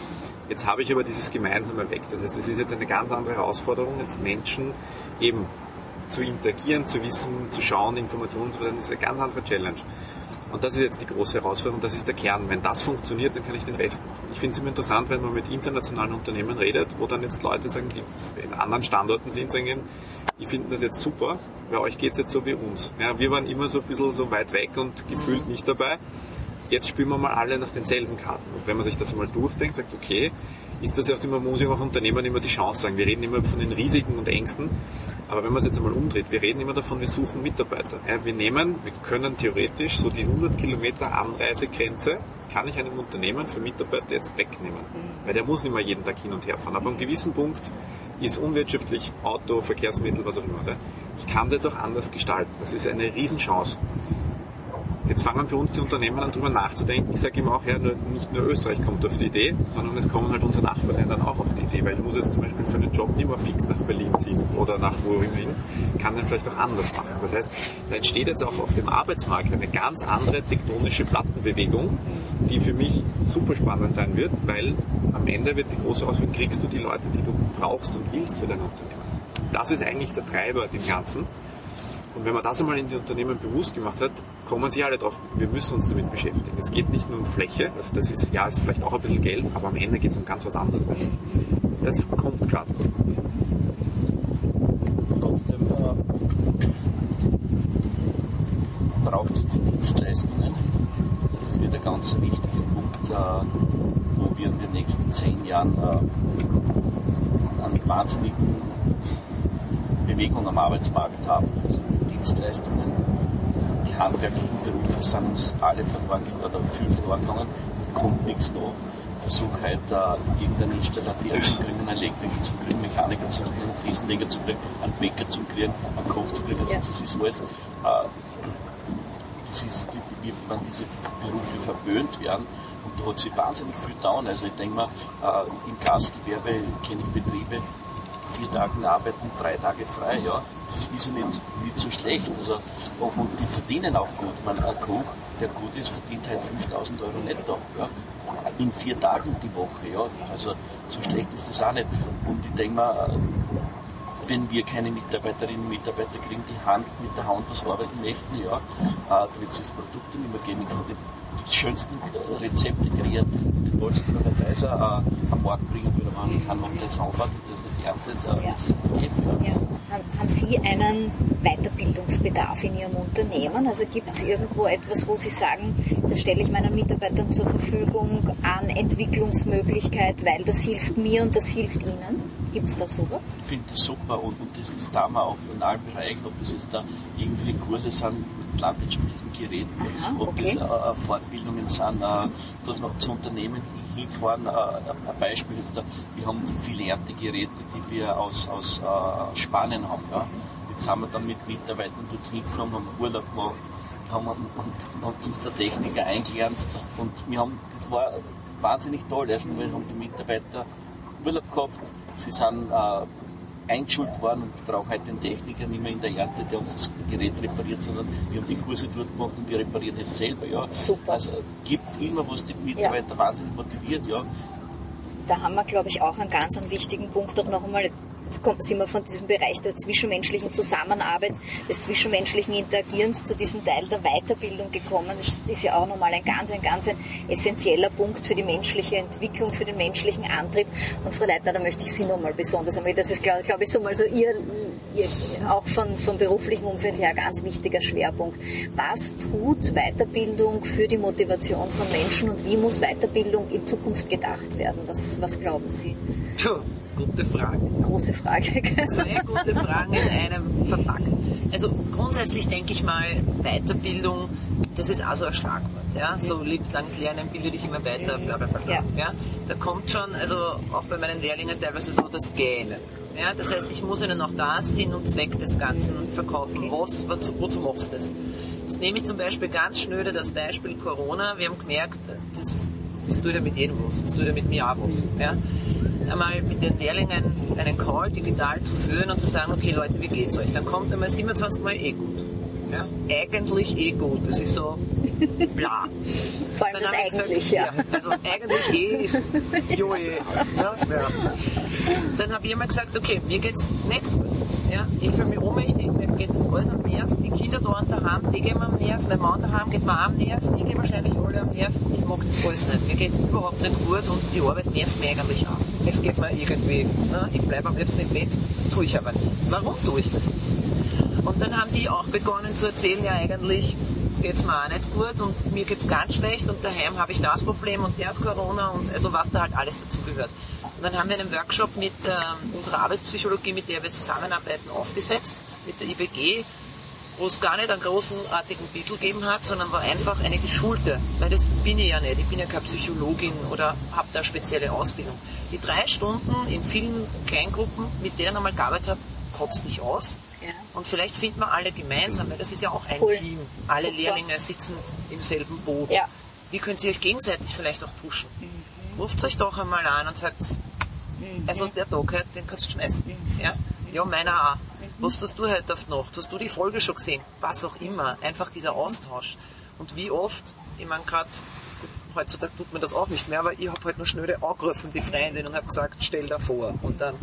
Jetzt habe ich aber dieses Gemeinsame weg. Das heißt, es ist jetzt eine ganz andere Herausforderung, jetzt Menschen eben zu interagieren, zu wissen, zu schauen, Informationen zu verteilen. Das ist eine ganz andere Challenge. Und das ist jetzt die große Herausforderung, das ist der Kern. Wenn das funktioniert, dann kann ich den Rest machen. Ich finde es immer interessant, wenn man mit internationalen Unternehmen redet, wo dann jetzt Leute sagen, die in anderen Standorten sind, sagen, die finden das jetzt super, bei euch geht es jetzt so wie uns. Ja, wir waren immer so ein bisschen so weit weg und gefühlt nicht dabei. Jetzt spielen wir mal alle nach denselben Karten. Und wenn man sich das mal durchdenkt, sagt, okay, ist das ja auch immer, muss ich auch Unternehmern immer die Chance sagen. Wir reden immer von den Risiken und Ängsten, aber wenn man es jetzt einmal umdreht, wir reden immer davon, wir suchen Mitarbeiter. Ja, wir können theoretisch so die 100 Kilometer Anreisegrenze, kann ich einem Unternehmen für Mitarbeiter jetzt wegnehmen. Weil der muss nicht mehr jeden Tag hin und her fahren. Aber an einem gewissen Punkt ist unwirtschaftlich Auto, Verkehrsmittel, was auch immer. Ja. Ich kann es jetzt auch anders gestalten. Das ist eine Riesenchance. Jetzt fangen für uns die Unternehmen an, darüber nachzudenken. Ich sage immer auch, ja, nicht nur Österreich kommt auf die Idee, sondern es kommen halt unsere Nachbarländer auch auf die Idee, weil ich muss jetzt zum Beispiel für einen Job nicht mehr fix nach Berlin ziehen oder nach wo immer hin, kann den vielleicht auch anders machen. Das heißt, da entsteht jetzt auch auf dem Arbeitsmarkt eine ganz andere tektonische Plattenbewegung, die für mich super spannend sein wird, weil am Ende wird die große Herausforderung, kriegst du die Leute, die du brauchst und willst für dein Unternehmen. Das ist eigentlich der Treiber dem Ganzen. Und wenn man das einmal in die Unternehmen bewusst gemacht hat, kommen sie alle drauf, wir müssen uns damit beschäftigen. Es geht nicht nur um Fläche, also das ist, ja, ist vielleicht auch ein bisschen Geld, aber am Ende geht es um ganz was anderes. Das kommt gerade. Trotzdem braucht es die Dienstleistungen. Das wird ein ganz wichtiger Punkt, wo wir in den nächsten 10 Jahren eine wahnsinnige Bewegung am Arbeitsmarkt haben. Also Dienstleistungen, die handwerklichen Berufe sind uns alle verloren gegangen, oder viel verloren gegangen, kommt nichts nach. Versuche halt irgendeinen Installateur zu kriegen, einen Elektriker zu kriegen, einen Mechaniker zu kriegen, einen Fliesenleger zu kriegen, einen Bäcker zu kriegen, einen Koch zu kriegen. Also das ist alles, wenn diese Berufe verpönt werden, und da hat sich wahnsinnig viel getan. Also ich denke mal, im Gastgewerbe kenne ich Betriebe, 4 Tage arbeiten, 3 Tage frei, ja. Das ist ja nicht so schlecht. Also, und die verdienen auch gut. Ein Koch, der gut ist, verdient halt 5.000 Euro netto, ja. In 4 Tagen die Woche, ja. Also, so schlecht ist das auch nicht. Und ich denke mal, wenn wir keine Mitarbeiterinnen und Mitarbeiter kriegen, die mit der Hand was arbeiten möchten, ja, da wird es das Produkte nicht mehr geben. Ich kann die schönsten Rezepte kreieren, die tollsten Beweise am Markt bringen, weil man kann noch das anfangen, das nicht erntet, das geht. Ja. Haben Sie einen Weiterbildungsbedarf in Ihrem Unternehmen? Also gibt es irgendwo etwas, wo Sie sagen, das stelle ich meinen Mitarbeitern zur Verfügung an Entwicklungsmöglichkeit, weil das hilft mir und das hilft Ihnen? Gibt es da sowas? Ich finde das super und das ist da auch in allen Bereichen, ob das jetzt da irgendwelche Kurse sind mit landwirtschaftlichen Geräten, ob das Fortbildungen sind, dass man zu Unternehmen hinfahren. Ein Beispiel ist da, wir haben viele Erntegeräte, die wir aus Spanien haben. Ja. Jetzt sind wir dann mit Mitarbeitern dort hingefahren, haben Urlaub gemacht, haben uns der Techniker eingelernt und das war wahnsinnig toll. Erstens haben die Mitarbeiter Urlaub gehabt, sie sind eingeschult worden und wir brauchen heute den Techniker nicht mehr in der Ernte, der uns das Gerät repariert, sondern wir haben die Kurse dort gemacht und wir reparieren es selber. Ja. Super. Also gibt immer, was die Mitarbeiter wahnsinnig motiviert. Ja. Da haben wir, glaube ich, auch einen ganz wichtigen Punkt, auch noch einmal. Jetzt sind wir von diesem Bereich der zwischenmenschlichen Zusammenarbeit, des zwischenmenschlichen Interagierens zu diesem Teil der Weiterbildung gekommen. Das ist ja auch nochmal ein ganz essentieller Punkt für die menschliche Entwicklung, für den menschlichen Antrieb. Und Frau Leitner, da möchte ich Sie nochmal besonders einmal, das ist, glaube ich, so mal so Ihr auch von beruflichem Umfeld her ein ganz wichtiger Schwerpunkt. Was tut Weiterbildung für die Motivation von Menschen und wie muss Weiterbildung in Zukunft gedacht werden? Was glauben Sie? Gute Frage. Große Frage. 2 gute Fragen in einem verpackt. Also grundsätzlich denke ich mal, Weiterbildung, das ist auch so ein Schlagwort. Ja? So lebenslanges Lernen, bilde dich immer weiter, bla bla bla. Ja? Da kommt schon, also auch bei meinen Lehrlingen teilweise so das Gähnen. Ja? Das heißt, ich muss ihnen auch da Sinn und Zweck des Ganzen verkaufen. Wozu machst du das? Jetzt nehme ich zum Beispiel ganz schnöde das Beispiel Corona. Wir haben gemerkt, das tut ja mit jedem was. Das tut ja mit mir auch was. Ja? Einmal mit den Lehrlingen einen Call digital zu führen und zu sagen, okay Leute, wie geht's euch? Dann kommt einmal 27 Mal gut. Ja? Eigentlich eh gut. Das ist so bla. Vor allem das eigentlich, gesagt, ja. Also eigentlich eh ist Joe. Ja? Dann habe ich immer gesagt, okay, mir geht's nicht gut. Ja? Ich fühle mich ohnmächtig, mir geht das alles am Nerv. Die Kinder da daheim, die gehen mir am Nerv. Mein Mann daheim geht mir am Nerv. Ich gehe wahrscheinlich alle am Nerv. Ich mag das alles nicht. Mir geht's überhaupt nicht gut und die Arbeit nervt mich eigentlich auch. Es geht mir irgendwie, ich bleibe am liebsten im Bett, tue ich aber nicht. Warum tue ich das? Und dann haben die auch begonnen zu erzählen, ja eigentlich geht's mir auch nicht gut und mir geht's ganz schlecht und daheim habe ich das Problem und der hat Corona und also was da halt alles dazugehört. Und dann haben wir einen Workshop mit unserer Arbeitspsychologie, mit der wir zusammenarbeiten, aufgesetzt, mit der IBG, wo es gar nicht einen großenartigen Titel gegeben hat, sondern war einfach eine geschulte, weil das bin ich ja nicht, ich bin ja keine Psychologin oder habe da spezielle Ausbildung. Die 3 Stunden in vielen Kleingruppen, mit denen ich einmal gearbeitet habe, kotzt mich aus. Ja. Und vielleicht finden wir alle gemeinsam, weil das ist ja auch ein Team. Alle Super. Lehrlinge sitzen im selben Boot. Ja. Wie könnt ihr euch gegenseitig vielleicht auch pushen? Ruft euch doch einmal an und sagt, also der Tag heute, den kannst du schmeißen. Ja, meiner auch. Was tust du heute auf die Nacht? Hast du die Folge schon gesehen? Was auch immer. Einfach dieser Austausch. Und wie oft, ich meine gerade, heutzutage tut man das auch nicht mehr, aber ich habe halt noch schnell angegriffen, die Freundin, und habe gesagt, stell dir vor. Und dann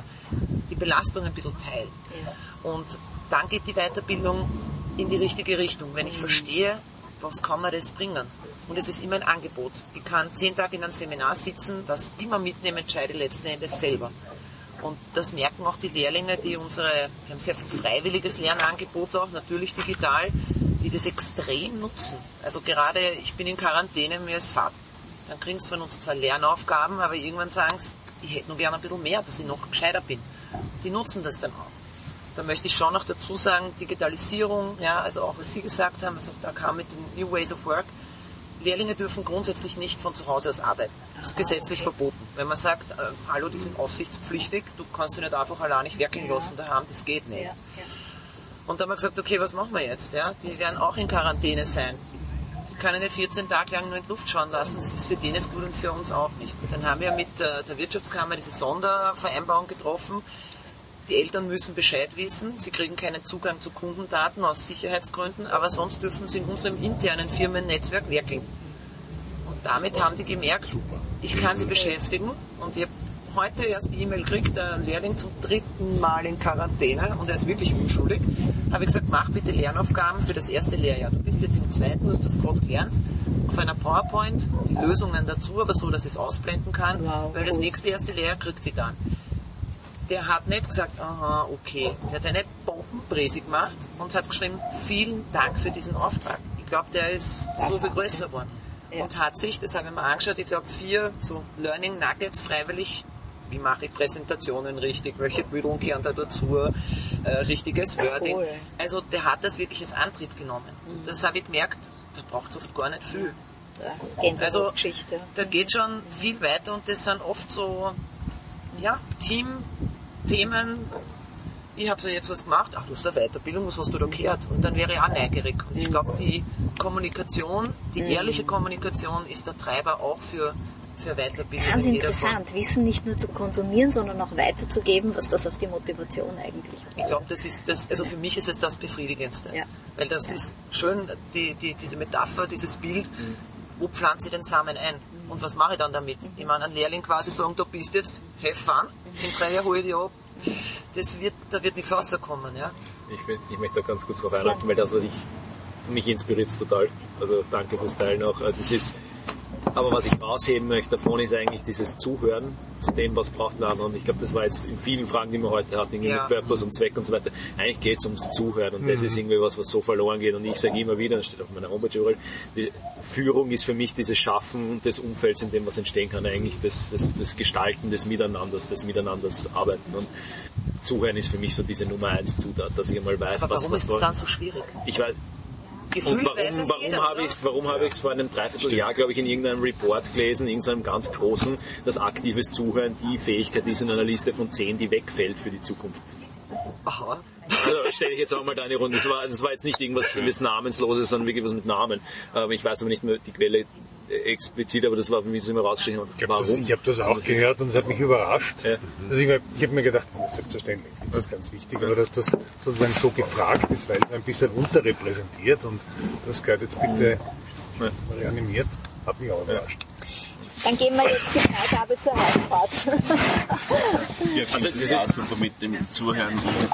die Belastung ein bisschen teilen. Ja. Und dann geht die Weiterbildung in die richtige Richtung. Wenn ich verstehe, was kann mir das bringen? Und es ist immer ein Angebot. Ich kann 10 Tage in einem Seminar sitzen, was immer mitnehmen, entscheide letzten Endes selber. Und das merken auch die Lehrlinge, wir haben sehr viel freiwilliges Lernangebot auch, natürlich digital, die das extrem nutzen. Also gerade, ich bin in Quarantäne, mir ist Fahrt. Dann kriegen sie von uns zwar Lernaufgaben, aber irgendwann sagen sie, ich hätte noch gerne ein bisschen mehr, dass ich noch gescheiter bin. Die nutzen das dann auch. Da möchte ich schon noch dazu sagen, Digitalisierung, ja, also auch was Sie gesagt haben, also da kam mit den New Ways of Work, Lehrlinge dürfen grundsätzlich nicht von zu Hause aus arbeiten. Das ist gesetzlich verboten. Wenn man sagt, hallo, die sind aufsichtspflichtig, du kannst sie nicht einfach allein nicht werkeln lassen daheim, das geht nicht. Ja. Und dann haben wir gesagt, okay, was machen wir jetzt? Ja? Die werden auch in Quarantäne sein. Die können nicht 14 Tage lang nur in die Luft schauen lassen, das ist für die nicht gut und für uns auch nicht. Und dann haben wir mit der Wirtschaftskammer diese Sondervereinbarung getroffen. Die Eltern müssen Bescheid wissen, sie kriegen keinen Zugang zu Kundendaten aus Sicherheitsgründen, aber sonst dürfen sie in unserem internen Firmennetzwerk werkeln. Und damit haben die gemerkt, ich kann sie beschäftigen, und ich habe heute erst die E-Mail gekriegt, der Lehrling zum 3. Mal in Quarantäne und er ist wirklich unschuldig. Habe ich gesagt, mach bitte Lernaufgaben für das erste Lehrjahr. Du bist jetzt im 2., du hast das gerade gelernt, auf einer PowerPoint, die Lösungen dazu, aber so, dass ich es ausblenden kann, weil das nächste erste Lehrjahr kriegt die dann. Der hat nicht gesagt, aha, okay. Der hat eine Bombenpräse gemacht und hat geschrieben, vielen Dank für diesen Auftrag. Ich glaube, der ist so viel größer geworden. Ja. Und hat sich, das habe ich mir angeschaut, ich glaube 4 so Learning Nuggets freiwillig, wie mache ich Präsentationen richtig, welche Bildung gehören da dazu, richtiges Wording. Cool. Also der hat das wirklich als Antrieb genommen. Und das habe ich gemerkt, da braucht es oft gar nicht viel. Also da geht schon viel weiter und das sind oft so, ja, Teamthemen, ich habe jetzt was gemacht, ach, du hast eine Weiterbildung, was hast du da gehört? Und dann wäre ich auch neugierig. Und ich glaube, die Kommunikation, die ehrliche Kommunikation ist der Treiber auch für Weiterbildung. Ganz interessant, Wissen nicht nur zu konsumieren, sondern auch weiterzugeben, was das auf die Motivation eigentlich hat. Ich glaube, also für mich ist es das Befriedigendste. Ja. Weil das ist schön, diese Metapher, dieses Bild, wo pflanze ich den Samen ein? Und was mache ich dann damit? Ich meine, ein Lehrling quasi sagen, du bist jetzt, have fun, in 3 Jahren hole ich dich ab. Da wird nichts rauskommen, ja. Ich möchte da ganz kurz drauf einhalten, weil das, mich inspiriert total. Also danke fürs Teilen auch. Aber was ich rausheben möchte davon ist eigentlich dieses Zuhören zu dem, was braucht der andere. Und ich glaube, das war jetzt in vielen Fragen, die wir heute hatten, mit Purpose und Zweck und so weiter. Eigentlich geht es ums Zuhören und das ist irgendwie was so verloren geht. Und ich sage immer wieder, das steht auf meiner Homepage überall, die Führung ist für mich dieses Schaffen des Umfelds, in dem was entstehen kann, eigentlich das Gestalten des Miteinanders, des Miteinanders arbeiten. Und Zuhören ist für mich so diese Nummer 1 Zutat, dass ich einmal weiß, aber warum ist es dann so schwierig? Ich weiß. Und warum habe ich es vor einem Dreivierteljahr, glaube ich, in irgendeinem Report gelesen, in irgendeinem ganz großen, dass aktives Zuhören die Fähigkeit ist in einer Liste von 10, die wegfällt für die Zukunft. Aha. Also stelle ich jetzt auch mal da eine Runde. Das war jetzt nicht irgendwas Namensloses, sondern wirklich was mit Namen. Ich weiß aber nicht mehr die Quelle. explizit, aber das war für mich so immer rausgeschrieben. Ich habe das auch gehört und es hat mich überrascht. Ja. Also ich habe mir gedacht, selbstverständlich ist das ganz wichtig, aber dass das sozusagen so gefragt ist, weil es ein bisschen unterrepräsentiert und das gehört jetzt bitte reanimiert, hat mich auch überrascht. Dann gehen wir jetzt die Freigabe zur Heimfahrt. Ja, also das ist auch super mit dem Zuhören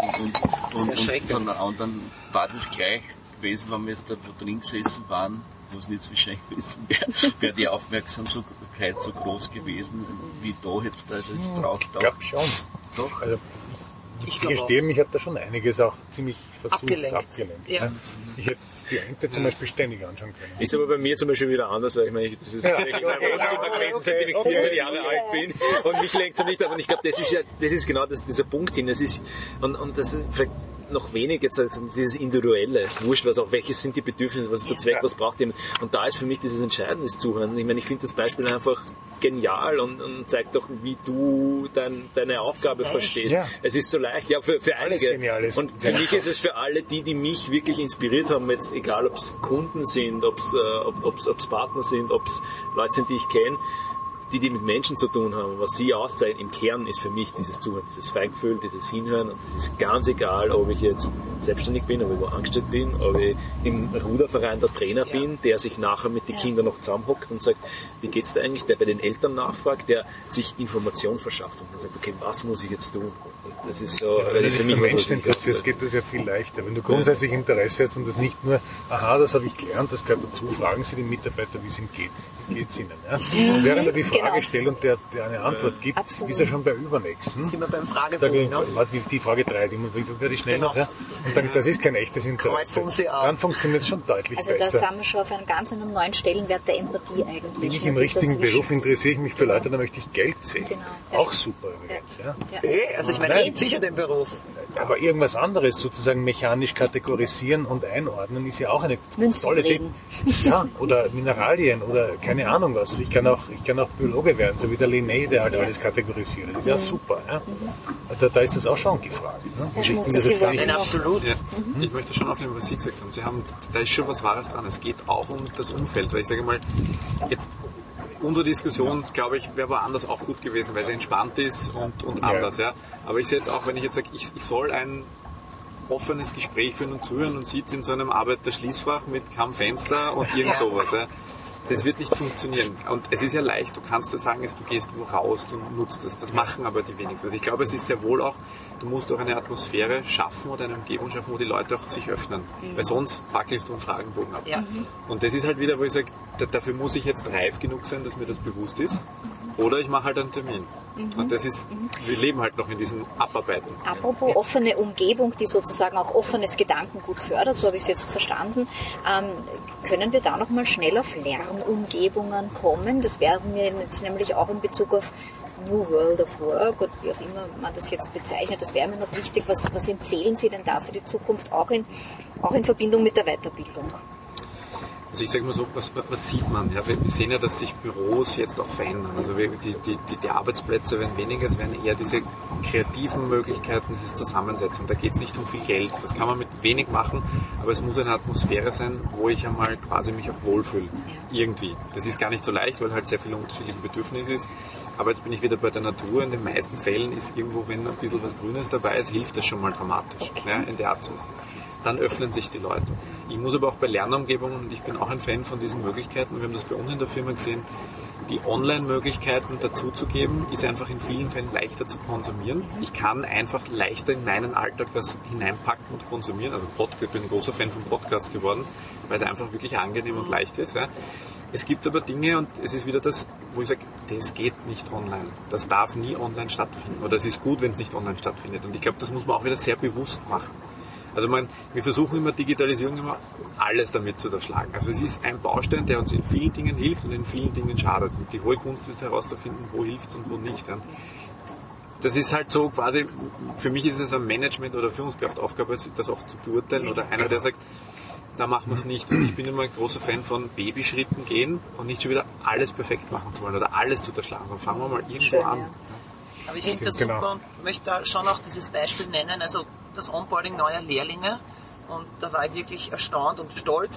und von der anderen war das gleich gewesen, wenn wir jetzt da drin gesessen waren, wo es nicht so wahrscheinlich wissen, wäre die Aufmerksamkeit so groß gewesen, wie da jetzt. Also es braucht auch. Ich glaube schon. Doch. Also ich gestehe, mich hat da schon einiges auch ziemlich versucht abgelenkt. Ja. Ich hätte die Ente zum Beispiel ständig anschauen können. Ist aber bei mir zum Beispiel wieder anders, weil ich meine, das ist tatsächlich mein Wohnzimmer gewesen, seitdem ich 14 Jahre alt bin und mich lenkt so nicht ab. Und ich glaube, das ist genau dieser Punkt hin. Das ist, und das ist vielleicht noch wenig jetzt dieses Individuelle, wurscht was auch, welches sind die Bedürfnisse, was ist der Zweck, was braucht jemand. Und da ist für mich dieses Entscheidende Zuhören. Ich meine, ich finde das Beispiel einfach genial und zeigt doch, wie du deine Aufgabe verstehst. Ja. Es ist so leicht, ja, für einige. Und für mich ist es für alle, die mich wirklich inspiriert haben, jetzt egal ob es Kunden sind, ob es Partner sind, ob es Leute sind, die ich kenne, die mit Menschen zu tun haben, was sie auszeichnen, im Kern ist für mich dieses Zuhören, dieses Feingefühl, dieses Hinhören, und das ist ganz egal, ob ich jetzt selbstständig bin, ob ich wo angestellt bin, ob ich im Ruderverein der Trainer bin, der sich nachher mit den Kindern noch zusammenhockt und sagt, wie geht's da eigentlich, der bei den Eltern nachfragt, der sich Information verschafft und dann sagt, okay, was muss ich jetzt tun? Und das ist so, ja, für mich Menschen interessiert, geht das ja viel leichter. Wenn du grundsätzlich Interesse hast und das nicht nur, aha, das habe ich gelernt, das gehört dazu, fragen Sie den Mitarbeiter, wie es ihm geht. Wie geht's Ihnen? Ja? Und während er die Frage stellt und der eine Antwort gibt, ist er schon bei übernächsten. Sind wir beim Fragebogen, die Frage 3, die werde ich schnell noch. Ja? Und dann, das ist kein echtes Interesse. Dann funktioniert es schon deutlich besser. Also da sind wir schon auf einem ganz neuen Stellenwert der Empathie eigentlich. Bin ich im richtigen Beruf, interessiere ich mich für Leute, da möchte ich Geld sehen. Genau. Auch super übrigens. Ja. Also ich meine, es gibt sicher den Beruf. Aber irgendwas anderes sozusagen mechanisch kategorisieren und einordnen ist ja auch eine tolle Idee. Ja, oder Mineralien oder keine Ahnung was. Ich kann auch Biologe werden, so wie der Linné, der halt alles kategorisiert. Das ist ja super. Ja? Da ist das auch schon gefragt. Ne? Absolut. Ja. Ich möchte schon aufnehmen, was Sie gesagt haben. Da ist schon was Wahres dran. Es geht auch um das Umfeld. Weil ich sage mal, jetzt unsere Diskussion, glaube ich, wäre woanders auch gut gewesen, weil sie entspannt ist und anders. Ja. Aber ich sehe jetzt auch, wenn ich jetzt sage, ich soll ein offenes Gespräch führen und zuhören und sitze in so einem Arbeiterschließfach mit keinem Fenster und irgend sowas. Ja. Das wird nicht funktionieren. Und es ist ja leicht, du kannst ja sagen, du gehst wo raus, du nutzt das. Das machen aber die wenigsten. Also ich glaube, es ist sehr wohl auch, du musst auch eine Atmosphäre schaffen oder eine Umgebung schaffen, wo die Leute auch sich öffnen. Weil sonst fackelst du einen Fragenbogen ab. Ja. Und das ist halt wieder, wo ich sage, dafür muss ich jetzt reif genug sein, dass mir das bewusst ist. Oder ich mache halt einen Termin. Und das ist, wir leben halt noch in diesem Abarbeiten. Apropos offene Umgebung, die sozusagen auch offenes Gedankengut fördert, so habe ich es jetzt verstanden, können wir da nochmal schnell auf Lernumgebungen kommen? Das wäre mir jetzt nämlich auch in Bezug auf New World of Work oder wie auch immer man das jetzt bezeichnet, das wäre mir noch wichtig. Was empfehlen Sie denn da für die Zukunft, auch in Verbindung mit der Weiterbildung? Also ich sage mal so, was sieht man? Ja, wir sehen ja, dass sich Büros jetzt auch verändern. Also die Arbeitsplätze werden weniger, es werden eher diese kreativen Möglichkeiten, dieses Zusammensetzen. Da geht es nicht um viel Geld, das kann man mit wenig machen, aber es muss eine Atmosphäre sein, wo ich einmal quasi mich auch wohlfühle. Irgendwie. Das ist gar nicht so leicht, weil halt sehr viele unterschiedliche Bedürfnisse ist. Aber jetzt bin ich wieder bei der Natur. In den meisten Fällen ist irgendwo, wenn ein bisschen was Grünes dabei ist, hilft das schon mal dramatisch, ja, in der Art zu machen. Dann öffnen sich die Leute. Ich muss aber auch bei Lernumgebungen, und ich bin auch ein Fan von diesen Möglichkeiten, wir haben das bei uns in der Firma gesehen, die Online-Möglichkeiten dazuzugeben, ist einfach in vielen Fällen leichter zu konsumieren. Ich kann einfach leichter in meinen Alltag was hineinpacken und konsumieren. Also ich bin ein großer Fan von Podcasts geworden, weil es einfach wirklich angenehm und leicht ist. Ja. Es gibt aber Dinge, und es ist wieder das, wo ich sage, das geht nicht online. Das darf nie online stattfinden. Oder es ist gut, wenn es nicht online stattfindet. Und ich glaube, das muss man auch wieder sehr bewusst machen. Also wir versuchen immer Digitalisierung immer alles damit zu durchschlagen. Also es ist ein Baustein, der uns in vielen Dingen hilft und in vielen Dingen schadet. Und die hohe Kunst ist herauszufinden, wo hilft es und wo nicht. Das ist halt so quasi, für mich ist es eine Management- oder Führungskraftaufgabe, das auch zu beurteilen. Oder einer, der sagt, da machen wir es nicht. Und ich bin immer ein großer Fan von Babyschritten gehen und nicht schon wieder alles perfekt machen zu wollen oder alles zu durchschlagen. Dann fangen wir mal irgendwo an. Ja. Aber ich finde das super und möchte da schon auch dieses Beispiel nennen, also das Onboarding neuer Lehrlinge, und da war ich wirklich erstaunt und stolz,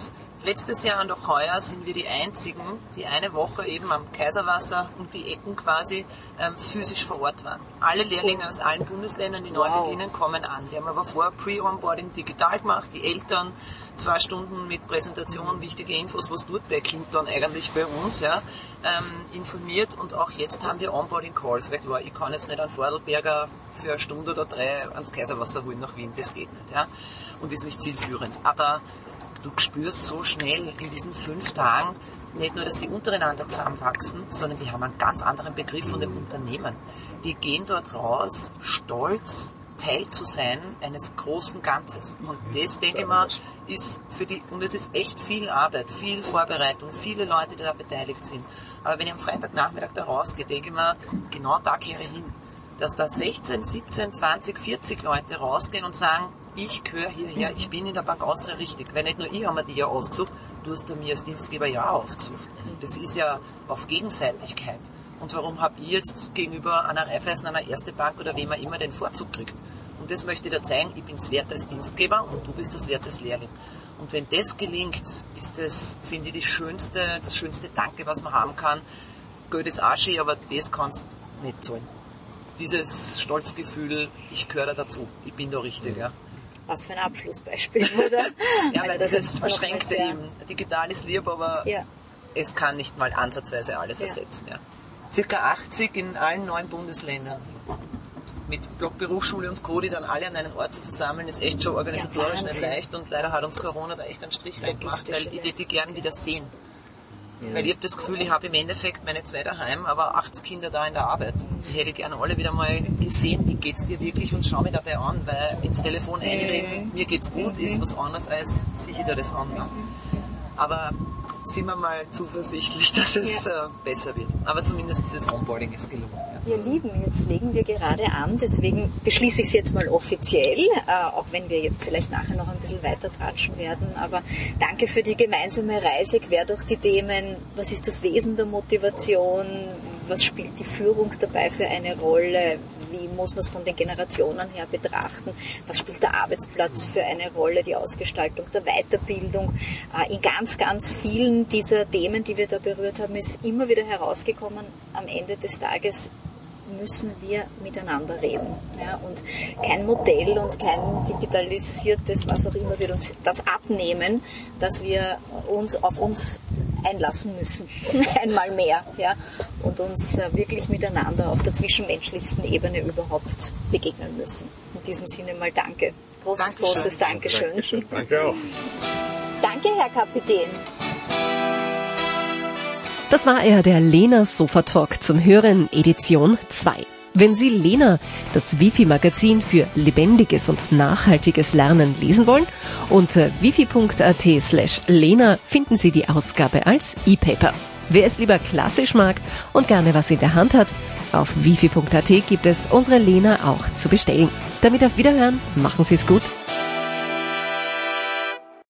Letztes Jahr und auch heuer sind wir die einzigen, die eine Woche eben am Kaiserwasser und die Ecken quasi physisch vor Ort waren. Alle Lehrlinge aus allen Bundesländern, die neu beginnen, kommen an. Die haben aber vorher Pre-Onboarding digital gemacht, die Eltern 2 Stunden mit Präsentation, wichtige Infos, was tut der Kind dann eigentlich bei uns, ja, informiert, und auch jetzt haben wir Onboarding-Calls, weil klar, ich kann jetzt nicht einen Vordelberger für 1 Stunde oder 3 ans Kaiserwasser holen nach Wien, das geht nicht, ja, und ist nicht zielführend. Aber du spürst so schnell in diesen 5 Tagen nicht nur, dass sie untereinander zusammenwachsen, sondern die haben einen ganz anderen Begriff von dem Unternehmen. Die gehen dort raus, stolz, Teil zu sein eines großen Ganzes. Und das, denke ich mal, ist für die, und es ist echt viel Arbeit, viel Vorbereitung, viele Leute, die da beteiligt sind. Aber wenn ich am Freitagnachmittag da rausgehe, denke ich mir, genau da kehre ich hin. Dass da 16, 17, 20, 40 Leute rausgehen und sagen, ich gehöre hierher, ich bin in der Bank Austria richtig. Weil nicht nur ich habe mir die ja ausgesucht, du hast mir als Dienstgeber ja auch ausgesucht. Das ist ja auf Gegenseitigkeit. Und warum habe ich jetzt gegenüber einer Raiffeisen, einer Erste Bank oder wem auch immer den Vorzug kriegt? Und das möchte ich dir zeigen, ich bin es wert als Dienstgeber und du bist das wert als Lehrling. Und wenn das gelingt, ist das, finde ich, das schönste Danke, was man haben kann. Geld ist auch schön, aber das kannst du nicht zahlen. Dieses Stolzgefühl, ich gehöre dazu, ich bin da richtig, ja. Was für ein Abschlussbeispiel, oder? Ja, weil das ist Verschränkte eben. Digital ist lieb, aber es kann nicht mal ansatzweise alles ersetzen. Ja. Circa 80 in allen 9 Bundesländern. Mit Blockberufsschule und Co., die dann alle an einen Ort zu versammeln, ist echt schon organisatorisch nicht leicht, und leider hat uns Corona da echt einen Strich reingemacht, weil ich hätte die gern wieder sehen. Ja. Weil ich habe das Gefühl, ich habe im Endeffekt meine 2 daheim, aber 80 Kinder da in der Arbeit. Ich hätte gerne alle wieder mal gesehen, wie geht's dir wirklich, und schau mich dabei an, weil ins Telefon einreden, mir geht's gut, ist was anderes als sicher dir das an. Ja. Aber sind wir mal zuversichtlich, dass es besser wird. Aber zumindest dieses Onboarding ist gelungen. Ja. Ihr Lieben, jetzt legen wir gerade an, deswegen beschließe ich es jetzt mal offiziell, auch wenn wir jetzt vielleicht nachher noch ein bisschen weiter tratschen werden. Aber danke für die gemeinsame Reise quer durch die Themen. Was ist das Wesen der Motivation? Was spielt die Führung dabei für eine Rolle? Wie muss man es von den Generationen her betrachten? Was spielt der Arbeitsplatz für eine Rolle? Die Ausgestaltung der Weiterbildung? In ganz, ganz vielen dieser Themen, die wir da berührt haben, ist immer wieder herausgekommen, am Ende des Tages müssen wir miteinander reden. Ja, und kein Modell und kein digitalisiertes, was auch immer, wird uns das abnehmen, dass wir uns auf uns einlassen müssen. Einmal mehr. Ja, und uns wirklich miteinander auf der zwischenmenschlichsten Ebene überhaupt begegnen müssen. In diesem Sinne mal danke. Großes Dankeschön. Danke auch. Danke, Herr Kapitän. Das war er, der Lena Sofa Talk zum Hören, Edition 2. Wenn Sie Lena, das Wifi-Magazin für lebendiges und nachhaltiges Lernen, lesen wollen, unter wifi.at/Lena finden Sie die Ausgabe als E-Paper. Wer es lieber klassisch mag und gerne was in der Hand hat, auf wifi.at gibt es unsere Lena auch zu bestellen. Damit auf Wiederhören, machen Sie es gut.